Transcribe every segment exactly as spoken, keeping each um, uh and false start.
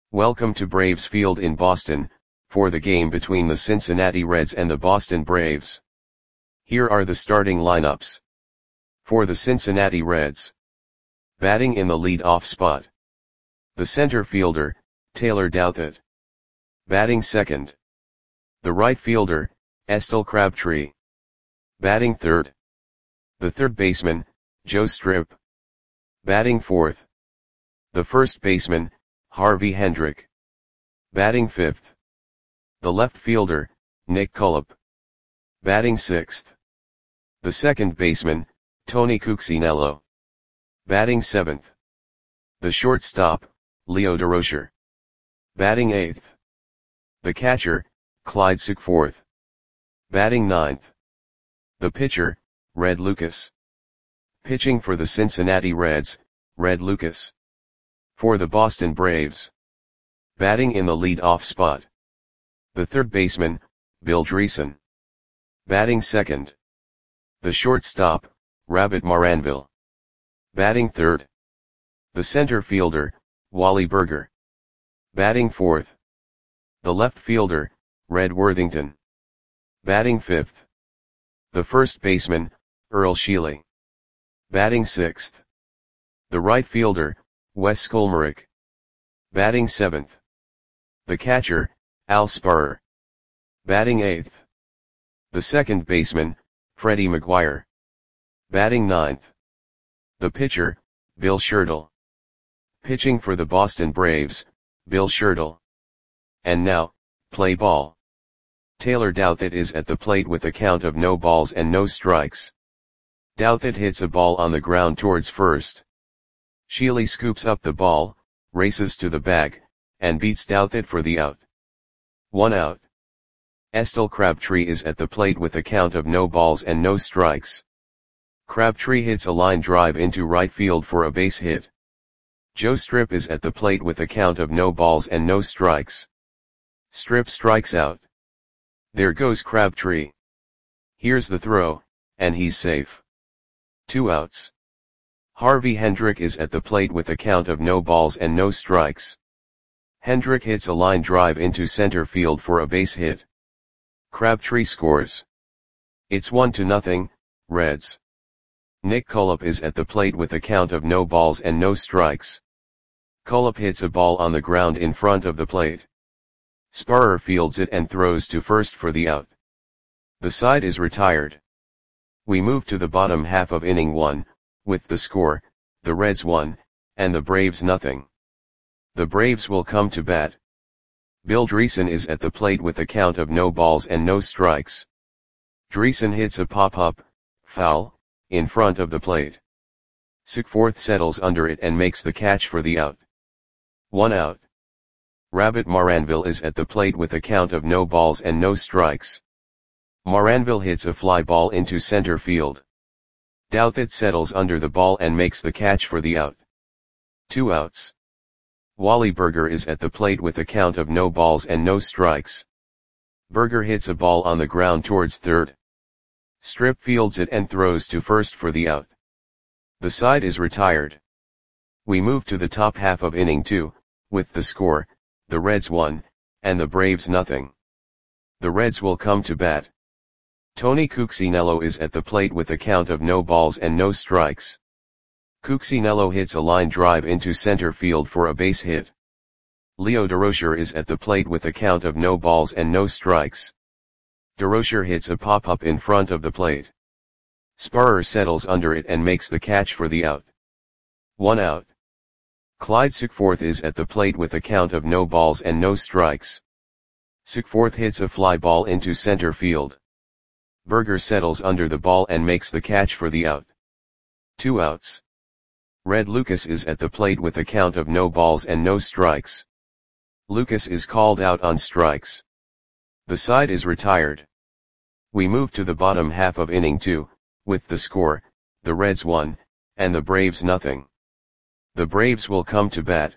Welcome to Braves Field in Boston, for the game between the Cincinnati Reds and the Boston Braves. Here are the starting lineups. For the Cincinnati Reds. Batting in the lead-off spot. The center fielder, Taylor Douthit. Batting second. The right fielder, Estelle Crabtree. Batting third. The third baseman, Joe Strip. Batting fourth. The first baseman, Harvey Hendrick. Batting fifth. The left fielder, Nick Cullip. Batting sixth. The second baseman, Tony Cuccinello. Batting seventh. The shortstop, Leo Durocher. Batting eighth. The catcher, Clyde Sukeforth. Batting ninth. The pitcher, Red Lucas. Pitching for the Cincinnati Reds, Red Lucas. For the Boston Braves. Batting in the lead-off spot. The third baseman, Bill Dreesen. Batting second. The shortstop, Rabbit Maranville. Batting third. The center fielder, Wally Burger. Batting fourth. The left fielder, Red Worthington. Batting fifth. The first baseman, Earl Sheely. Batting sixth. The right fielder, Wes Skolmerick. Batting seventh. The catcher, Al Spurrier. Batting eighth. The second baseman, Freddie McGuire. Batting ninth. The pitcher, Bill Shirtle. Pitching for the Boston Braves, Bill Shirtle. And now, play ball. Taylor Douthit is at the plate with a count of no balls and no strikes. Douthit hits a ball on the ground towards first. Sheely scoops up the ball, races to the bag, and beats Douthit for the out. One out. Estelle Crabtree is at the plate with a count of no balls and no strikes. Crabtree hits a line drive into right field for a base hit. Joe Strip is at the plate with a count of no balls and no strikes. Strip strikes out. There goes Crabtree. Here's the throw, and he's safe. Two outs. Harvey Hendrick is at the plate with a count of no balls and no strikes. Hendrick hits a line drive into center field for a base hit. Crabtree scores. It's one to nothing, Reds. Nick Cullip is at the plate with a count of no balls and no strikes. Cullip hits a ball on the ground in front of the plate. Spurrier fields it and throws to first for the out. The side is retired. We move to the bottom half of inning one, with the score, the Reds one, and the Braves nothing. The Braves will come to bat. Bill Dreesen is at the plate with a count of no balls and no strikes. Dreesen hits a pop-up, foul, in front of the plate. Sukeforth settles under it and makes the catch for the out. One out. Rabbit Maranville is at the plate with a count of no balls and no strikes. Maranville hits a fly ball into center field. Douthit settles under the ball and makes the catch for the out. Two outs. Wally Burger is at the plate with a count of no balls and no strikes. Burger hits a ball on the ground towards third. Strip fields it and throws to first for the out. The side is retired. We move to the top half of inning two, with the score, the Reds one, and the Braves nothing. The Reds will come to bat. Tony Cuccinello is at the plate with a count of no balls and no strikes. Cuccinello hits a line drive into center field for a base hit. Leo Durocher is at the plate with a count of no balls and no strikes. Durocher hits a pop-up in front of the plate. Spurrier settles under it and makes the catch for the out. One out. Clyde Sukeforth is at the plate with a count of no balls and no strikes. Sukeforth hits a fly ball into center field. Burger settles under the ball and makes the catch for the out. Two outs. Red Lucas is at the plate with a count of no balls and no strikes. Lucas is called out on strikes. The side is retired. We move to the bottom half of inning two, with the score, the Reds one, and the Braves nothing. The Braves will come to bat.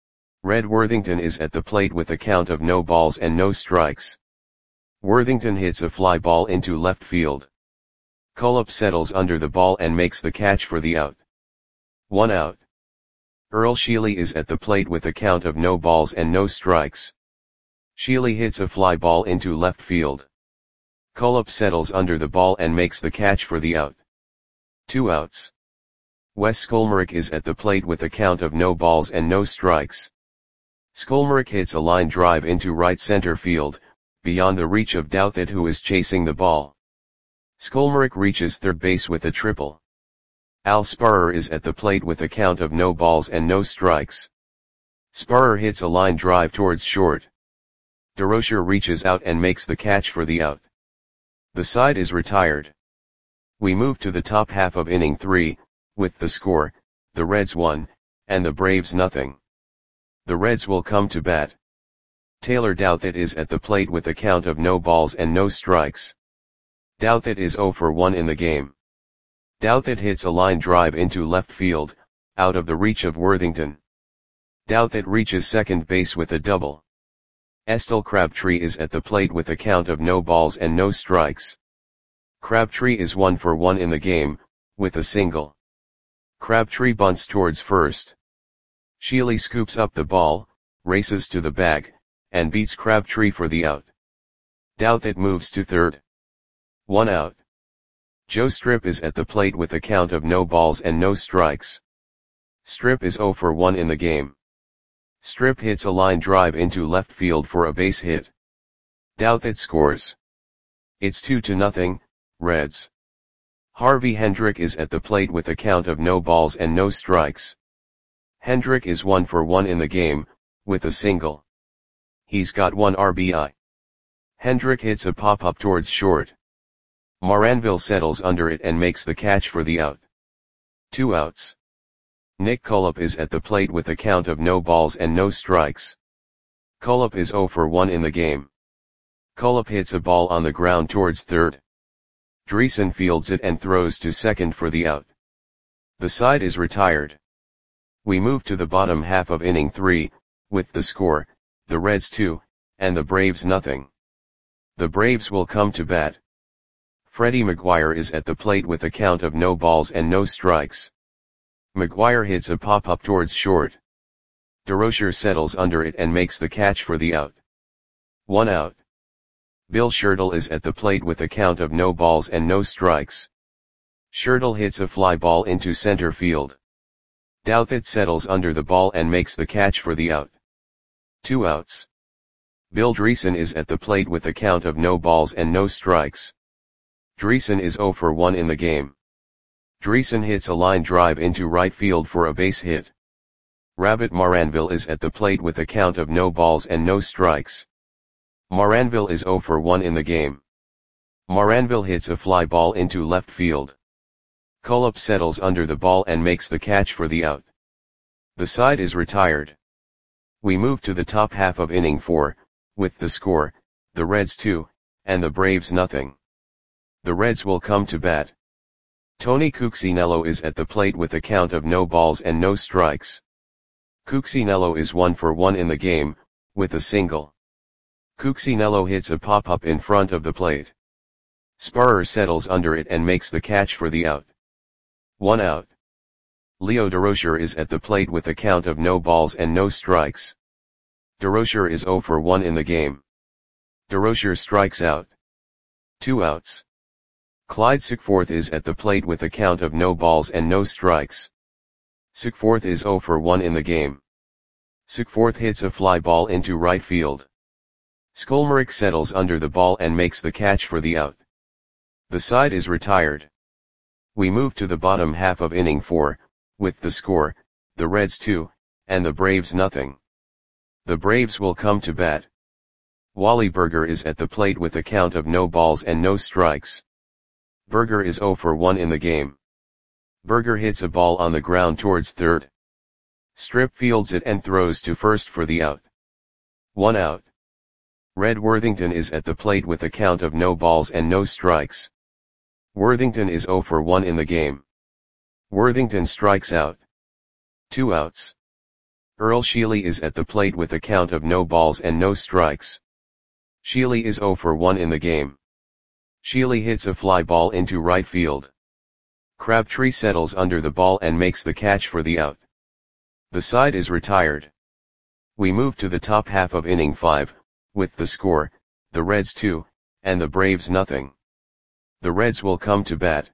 Red Worthington is at the plate with a count of no balls and no strikes. Worthington hits a fly ball into left field. Cullip settles under the ball and makes the catch for the out. One out. Earl Sheely is at the plate with a count of no balls and no strikes. Sheely hits a fly ball into left field. Cullop settles under the ball and makes the catch for the out. Two outs. Wes Skolmerick is at the plate with a count of no balls and no strikes. Skolmerick hits a line drive into right center field, beyond the reach of Douthit, who is chasing the ball. Skolmerick reaches third base with a triple. Al Sparrer is at the plate with a count of no balls and no strikes. Sparrer hits a line drive towards short. DeRocher reaches out and makes the catch for the out. The side is retired. We move to the top half of inning three, with the score, the Reds one, and the Braves nothing. The Reds will come to bat. Taylor Douthit is at the plate with a count of no balls and no strikes. Douthit is oh for one in the game. Douthit hits a line drive into left field, out of the reach of Worthington. Douthit reaches second base with a double. Estelle Crabtree is at the plate with a count of no balls and no strikes. Crabtree is one for one in the game, with a single. Crabtree bunts towards first. Sheely scoops up the ball, races to the bag, and beats Crabtree for the out. Douthit moves to third. One out. Joe Strip is at the plate with a count of no balls and no strikes. Strip is oh for one in the game. Strip hits a line drive into left field for a base hit. Douthit scores. It's two to nothing, Reds. Harvey Hendrick is at the plate with a count of no balls and no strikes. Hendrick is one for one in the game, with a single. He's got one R B I. Hendrick hits a pop-up towards short. Moranville settles under it and makes the catch for the out. Two outs. Nick Cullop is at the plate with a count of no balls and no strikes. Cullop is oh for one in the game. Cullop hits a ball on the ground towards third. Dreesen fields it and throws to second for the out. The side is retired. We move to the bottom half of inning three, with the score, the Reds two, and the Braves nothing. The Braves will come to bat. Freddie McGuire is at the plate with a count of no balls and no strikes. McGuire hits a pop-up towards short. DeRocher settles under it and makes the catch for the out. One out. Bill Schertle is at the plate with a count of no balls and no strikes. Schertle hits a fly ball into center field. Douthit settles under the ball and makes the catch for the out. Two outs. Bill Dreesen is at the plate with a count of no balls and no strikes. Dreesen is oh for one in the game. Dreesen hits a line drive into right field for a base hit. Rabbit Moranville is at the plate with a count of no balls and no strikes. Moranville is oh for one in the game. Moranville hits a fly ball into left field. Cullop settles under the ball and makes the catch for the out. The side is retired. We move to the top half of inning four, with the score, the Reds two, and the Braves nothing. The Reds will come to bat. Tony Cuccinello is at the plate with a count of no balls and no strikes. Cuccinello is one for one in the game, with a single. Cuccinello hits a pop-up in front of the plate. Sparrer settles under it and makes the catch for the out. One out. Leo DeRocher is at the plate with a count of no balls and no strikes. DeRocher is oh for one in the game. DeRocher strikes out. Two outs. Clyde Sickforth is at the plate with a count of no balls and no strikes. Sickforth is oh for one in the game. Sickforth hits a fly ball into right field. Skolmerick settles under the ball and makes the catch for the out. The side is retired. We move to the bottom half of inning four, with the score, the Reds two, and the Braves nothing. The Braves will come to bat. Wally Berger is at the plate with a count of no balls and no strikes. Berger is oh for one in the game. Berger hits a ball on the ground towards third. Strip fields it and throws to first for the out. One out. Red Worthington is at the plate with a count of no balls and no strikes. Worthington is oh for one in the game. Worthington strikes out. Two outs. Earl Sheely is at the plate with a count of no balls and no strikes. Sheely is oh for one in the game. Sheely hits a fly ball into right field. Crabtree settles under the ball and makes the catch for the out. The side is retired. We move to the top half of inning five, with the score, the Reds two, and the Braves nothing. The Reds will come to bat.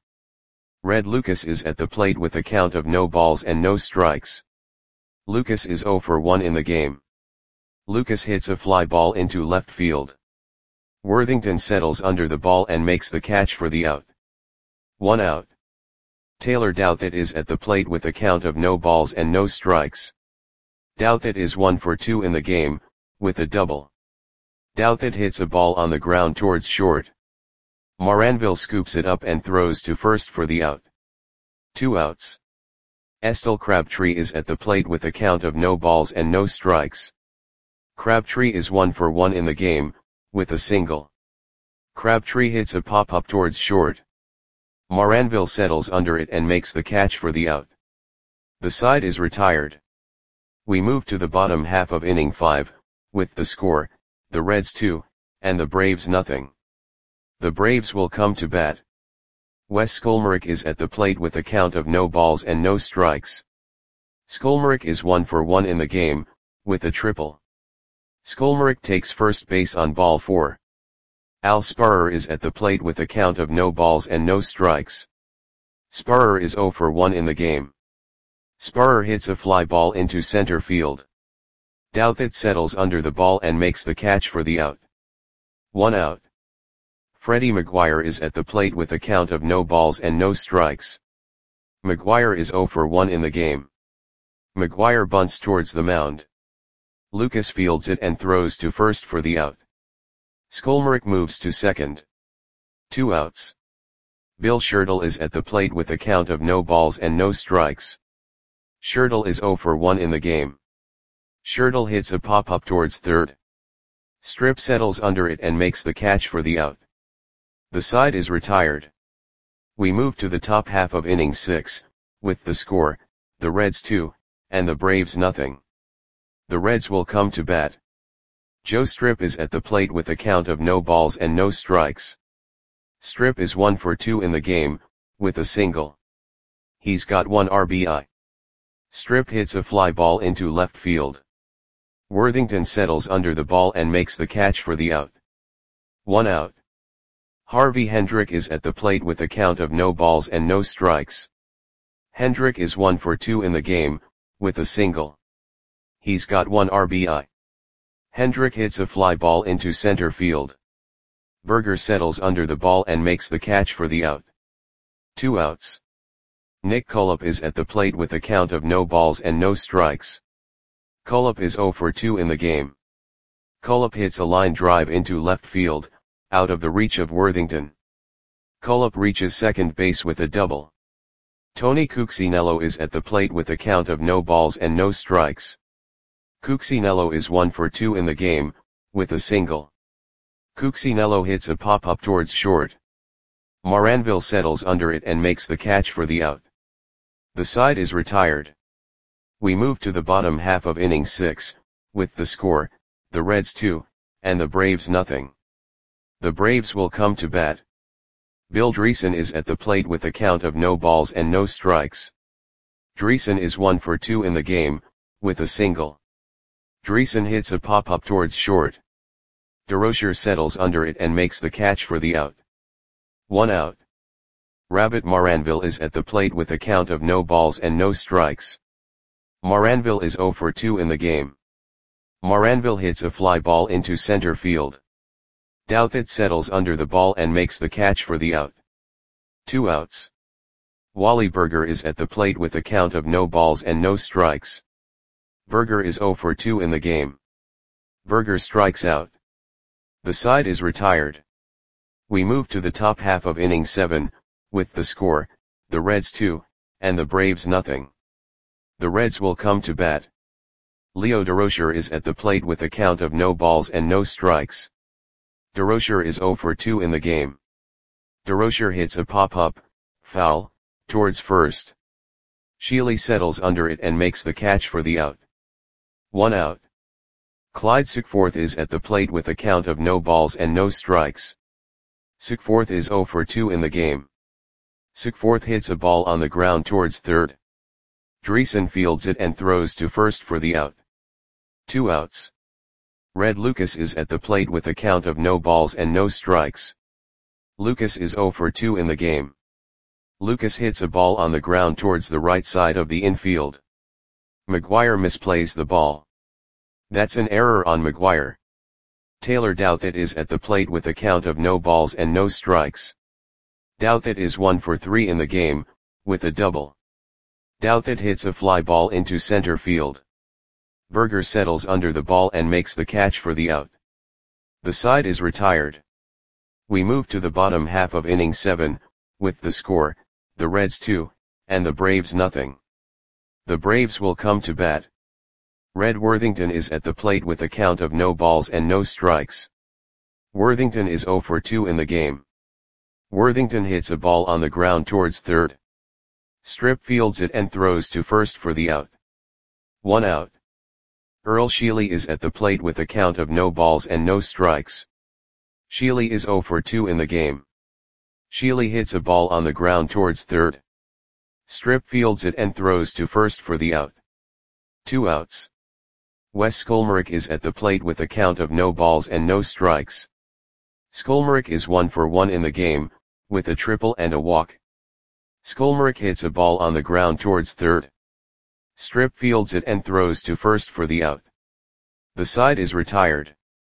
Red Lucas is at the plate with a count of no balls and no strikes. Lucas is oh for one in the game. Lucas hits a fly ball into left field. Worthington settles under the ball and makes the catch for the out. One out. Taylor Douthit is at the plate with a count of no balls and no strikes. Douthit is one for two in the game, with a double. Douthit hits a ball on the ground towards short. Moranville scoops it up and throws to first for the out. Two outs. Estelle Crabtree is at the plate with a count of no balls and no strikes. Crabtree is one for one in the game, with a single. Crabtree hits a pop-up towards short. Moranville settles under it and makes the catch for the out. The side is retired. We move to the bottom half of inning five, with the score, the Reds two, and the Braves nothing. The Braves will come to bat. Wes Skolmerick is at the plate with a count of no balls and no strikes. Skolmerick is one for one in the game, with a triple. Skolmerick takes first base on ball four. Al Sparrer is at the plate with a count of no balls and no strikes. Sparrer is oh for one in the game. Sparrer hits a fly ball into center field. Douthit settles under the ball and makes the catch for the out. One out. Freddie McGuire is at the plate with a count of no balls and no strikes. McGuire is oh for one in the game. McGuire bunts towards the mound. Lucas fields it and throws to first for the out. Skolmerick moves to second. Two outs. Bill Schertle is at the plate with a count of no balls and no strikes. Schertle is oh for one in the game. Schertle hits a pop-up towards third. Strip settles under it and makes the catch for the out. The side is retired. We move to the top half of inning six, with the score, the Reds two, and the Braves nothing. The Reds will come to bat. Joe Strip is at the plate with a count of no balls and no strikes. Strip is one for two in the game, with a single. He's got one R B I. Strip hits a fly ball into left field. Worthington settles under the ball and makes the catch for the out. One out. Harvey Hendrick is at the plate with a count of no balls and no strikes. Hendrick is one for two in the game, with a single. He's got one R B I. Hendrick hits a fly ball into center field. Berger settles under the ball and makes the catch for the out. Two outs. Nick Cullip is at the plate with a count of no balls and no strikes. Cullip is oh for two in the game. Cullip hits a line drive into left field, out of the reach of Worthington. Cullip reaches second base with a double. Tony Cuccinello is at the plate with a count of no balls and no strikes. Cuccinello is one for two in the game, with a single. Cuccinello hits a pop-up towards short. Moranville settles under it and makes the catch for the out. The side is retired. We move to the bottom half of inning six, with the score, the Reds two, and the Braves nothing. The Braves will come to bat. Bill Dreesen is at the plate with a count of no balls and no strikes. Dreesen is one for two in the game, with a single. Dreesen hits a pop-up towards short. DeRocher settles under it and makes the catch for the out. One out. Rabbit Moranville is at the plate with a count of no balls and no strikes. Moranville is oh for two in the game. Moranville hits a fly ball into center field. Douthit settles under the ball and makes the catch for the out. Two outs. Wally Berger is at the plate with a count of no balls and no strikes. Berger is oh for two in the game. Berger strikes out. The side is retired. We move to the top half of inning seven, with the score, the Reds two, and the Braves nothing. The Reds will come to bat. Leo DeRocher is at the plate with a count of no balls and no strikes. DeRocher is oh for two in the game. DeRocher hits a pop-up, foul, towards first. Shealy settles under it and makes the catch for the out. One out. Clyde Sickforth is at the plate with a count of no balls and no strikes. Sickforth is oh for two in the game. Sickforth hits a ball on the ground towards third. Dreesen fields it and throws to first for the out. Two outs. Red Lucas is at the plate with a count of no balls and no strikes. Lucas is oh for two in the game. Lucas hits a ball on the ground towards the right side of the infield. McGuire misplays the ball. That's an error on McGuire. Taylor Douthit is at the plate with a count of no balls and no strikes. Douthit is one for three in the game, with a double. Douthit hits a fly ball into center field. Berger settles under the ball and makes the catch for the out. The side is retired. We move to the bottom half of inning seven, with the score, the Reds two, and the Braves nothing. The Braves will come to bat. Red Worthington is at the plate with a count of no balls and no strikes. Worthington is oh for two in the game. Worthington hits a ball on the ground towards third. Strip fields it and throws to first for the out. One out. Earl Sheely is at the plate with a count of no balls and no strikes. Sheely is oh for two in the game. Sheely hits a ball on the ground towards third. Strip fields it and throws to first for the out. Two outs. Wes Skolmerick is at the plate with a count of no balls and no strikes. Skolmerick is one for one in the game, with a triple and a walk. Skolmerick hits a ball on the ground towards third. Strip fields it and throws to first for the out. The side is retired.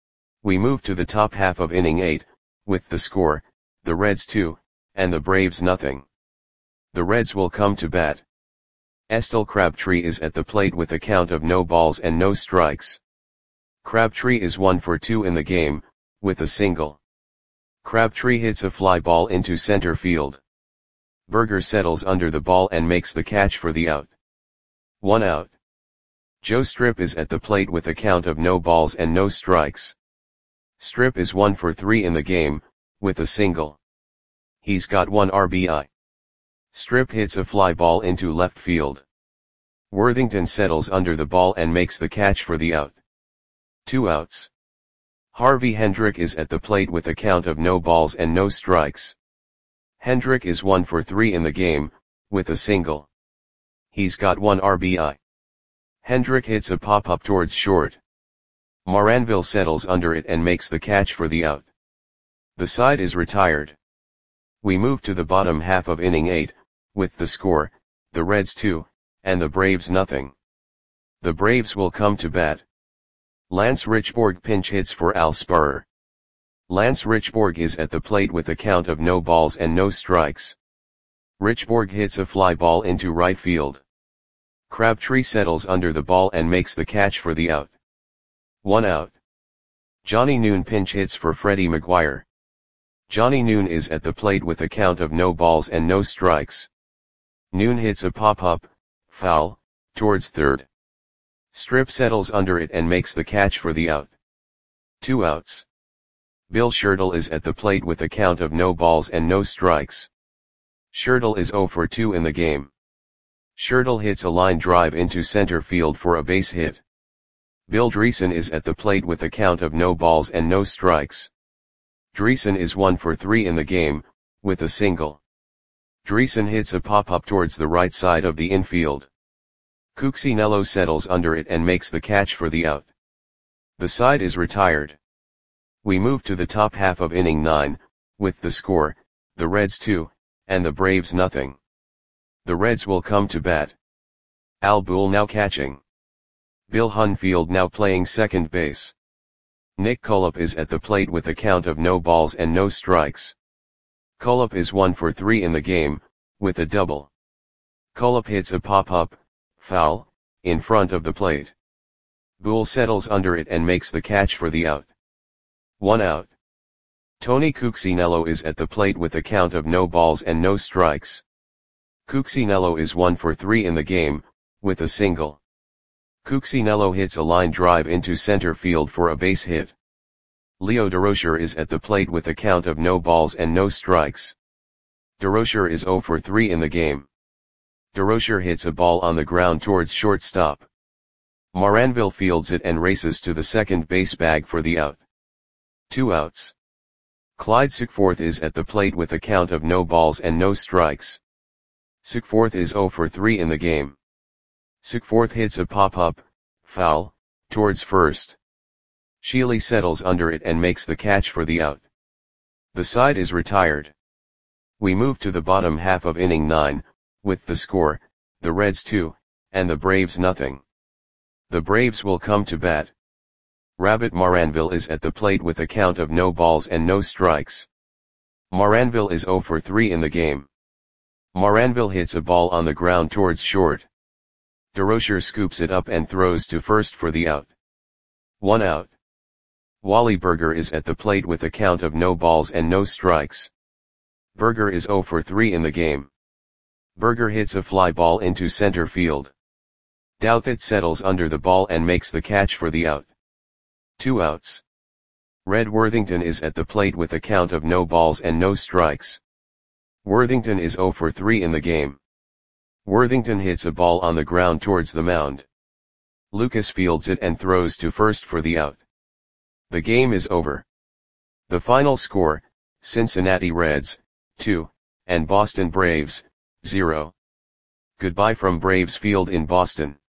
We move to the top half of inning eight, with the score, the Reds two, and the Braves nothing. The Reds will come to bat. Estel Crabtree is at the plate with a count of no balls and no strikes. Crabtree is one for two in the game, with a single. Crabtree hits a fly ball into center field. Berger settles under the ball and makes the catch for the out. One out. Joe Strip is at the plate with a count of no balls and no strikes. Strip is one for three in the game, with a single. He's got one R B I. Strip hits a fly ball into left field. Worthington settles under the ball and makes the catch for the out. Two outs. Harvey Hendrick is at the plate with a count of no balls and no strikes. Hendrick is one for three in the game, with a single. He's got one R B I. Hendrick hits a pop-up towards short. Moranville settles under it and makes the catch for the out. The side is retired. We move to the bottom half of inning eight, with the score, the Reds two, and the Braves nothing. The Braves will come to bat. Lance Richborg pinch hits for Al Spurrer. Lance Richborg is at the plate with a count of no balls and no strikes. Richborg hits a fly ball into right field. Crabtree settles under the ball and makes the catch for the out. One out. Johnny Noon pinch hits for Freddie McGuire. Johnny Noon is at the plate with a count of no balls and no strikes. Noon hits a pop-up, foul, towards third. Strip settles under it and makes the catch for the out. Two outs. Bill Schertle is at the plate with a count of no balls and no strikes. Schertle is oh for two in the game. Schertle hits a line drive into center field for a base hit. Bill Dreesen is at the plate with a count of no balls and no strikes. Dreesen is one for three in the game, with a single. Dreesen hits a pop-up towards the right side of the infield. Cuccinello settles under it and makes the catch for the out. The side is retired. We move to the top half of inning nine, with the score, the Reds two, and the Braves nothing. The Reds will come to bat. Al Boole now catching. Bill Hunfield now playing second base. Nick Cullip is at the plate with a count of no balls and no strikes. Cullip is one for three in the game, with a double. Cullip hits a pop-up, foul, in front of the plate. Boole settles under it and makes the catch for the out. One out. Tony Cuccinello is at the plate with a count of no balls and no strikes. Cuccinello is one for three in the game, with a single. Cuccinello hits a line drive into center field for a base hit. Leo Durocher is at the plate with a count of no balls and no strikes. Durocher is oh for three in the game. Durocher hits a ball on the ground towards shortstop. Moranville fields it and races to the second base bag for the out. Two outs. Clyde Sickforth is at the plate with a count of no balls and no strikes. Sickforth is oh for three in the game. Sickforth hits a pop-up, foul, towards first. Sheely settles under it and makes the catch for the out. The side is retired. We move to the bottom half of inning nine, with the score, the Reds two, and the Braves nothing. The Braves will come to bat. Rabbit Maranville is at the plate with a count of no balls and no strikes. Maranville is zero for three in the game. Maranville hits a ball on the ground towards short. DeRocher scoops it up and throws to first for the out. One out. Wally Berger is at the plate with a count of no balls and no strikes. Berger is zero for three in the game. Berger hits a fly ball into center field. Douthit settles under the ball and makes the catch for the out. Two outs. Red Worthington is at the plate with a count of no balls and no strikes. Worthington is zero for three in the game. Worthington hits a ball on the ground towards the mound. Lucas fields it and throws to first for the out. The game is over. The final score, Cincinnati Reds, two, and Boston Braves, zero. Goodbye from Braves Field in Boston.